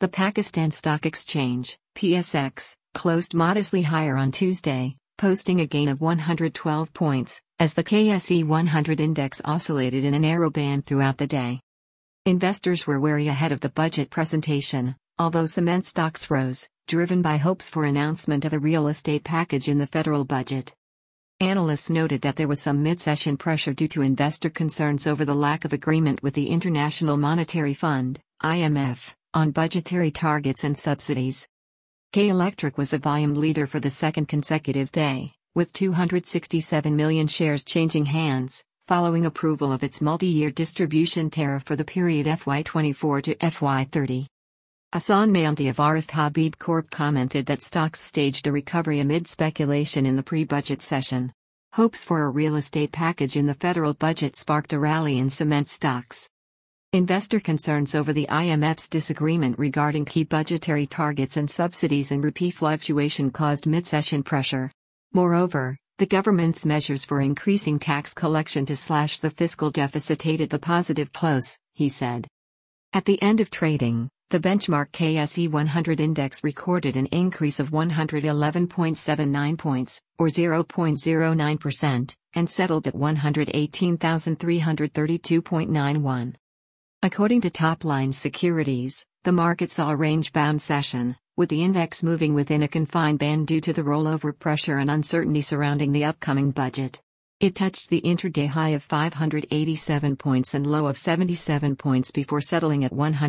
The Pakistan Stock Exchange, PSX, closed modestly higher on Tuesday, posting a gain of 112 points, as the KSE 100 index oscillated in a narrow band throughout the day. Investors were wary ahead of the budget presentation, although cement stocks rose, driven by hopes for announcement of a real estate package in the federal budget. Analysts noted that there was some mid-session pressure due to investor concerns over the lack of agreement with the International Monetary Fund, IMF, on budgetary targets and subsidies. K Electric was the volume leader for the second consecutive day, with 267 million shares changing hands, following approval of its multi-year distribution tariff for the period FY24 to FY30. Hassan Mayanti of Arif Habib Corp commented that stocks staged a recovery amid speculation in the pre-budget session. Hopes for a real estate package in the federal budget sparked a rally in cement stocks. Investor concerns over the IMF's disagreement regarding key budgetary targets and subsidies and rupee fluctuation caused mid-session pressure. Moreover, the government's measures for increasing tax collection to slash the fiscal deficit aided the positive close, he said. At the end of trading, the benchmark KSE 100 index recorded an increase of 111.79 points, or 0.09%, and settled at 118,332.91. According to Topline Securities, the market saw a range-bound session, with the index moving within a confined band due to the rollover pressure and uncertainty surrounding the upcoming budget. It touched the intraday high of 587 points and low of 77 points before settling at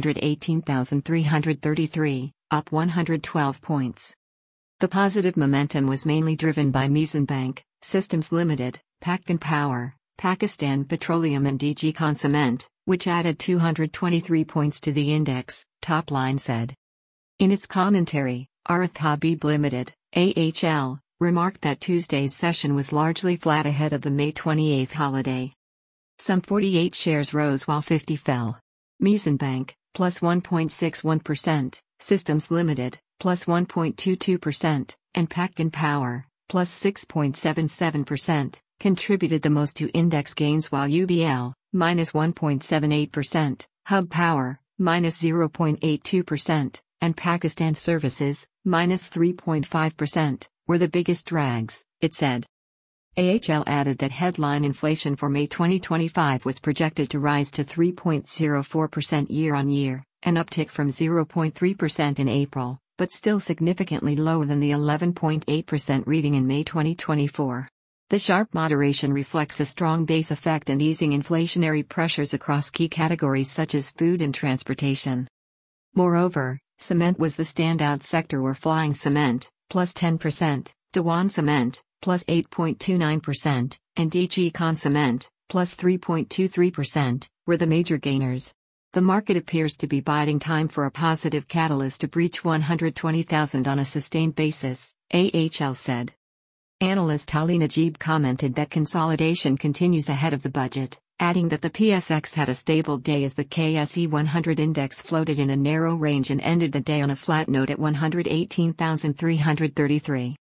118,333, up 112 points. The positive momentum was mainly driven by Mizan Bank, Systems Limited, Pakistan Power, Pakistan Petroleum and DG Cement, which added 223 points to the index, Topline said. In its commentary, Arif Habib Limited, AHL, remarked that Tuesday's session was largely flat ahead of the May 28 holiday. Some 48 shares rose while 50 fell. Mizan Bank, plus 1.61%, Systems Limited, plus 1.22%, and Pakistan Power, plus 6.77%, contributed the most to index gains, while UBL, minus 1.78%, Hub Power, minus 0.82%, and Pakistan Services, minus 3.5%, were the biggest drags, it said. AHL added that headline inflation for May 2025 was projected to rise to 3.04% year-on-year, an uptick from 0.3% in April, but still significantly lower than the 11.8% reading in May 2024. The sharp moderation reflects a strong base effect and easing inflationary pressures across key categories such as food and transportation. Moreover, cement was the standout sector, where Flying Cement, plus 10%, Dewan Cement, plus 8.29%, and DG Cement, plus 3.23%, were the major gainers. The market appears to be biding time for a positive catalyst to breach 120,000 on a sustained basis, AHL said. Analyst Ali Najib commented that consolidation continues ahead of the budget, adding that the PSX had a stable day as the KSE 100 index floated in a narrow range and ended the day on a flat note at 118,333.